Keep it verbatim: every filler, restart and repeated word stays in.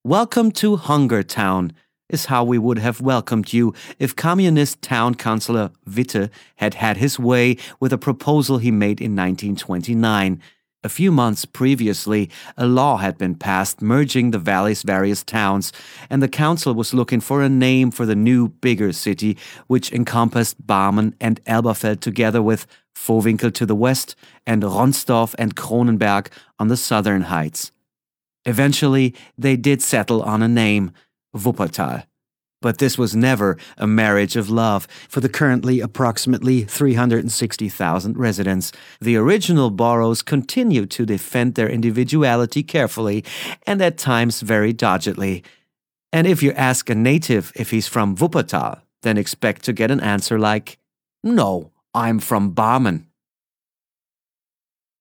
Welcome to Hungertown is how we would have welcomed you if Communist town councillor Witte had had his way with a proposal he made in nineteen twenty-nine. A few months previously, a law had been passed merging the valley's various towns, and the council was looking for a name for the new, bigger city, which encompassed Barmen and Elberfeld together with Vohwinkel to the west and Ronsdorf and Kronenberg on the southern heights. Eventually, they did settle on a name, Wuppertal. But this was never a marriage of love for the currently approximately three hundred sixty thousand residents. The original boroughs continued to defend their individuality carefully and at times very doggedly. And if you ask a native if he's from Wuppertal, then expect to get an answer like, "No, I'm from Barmen."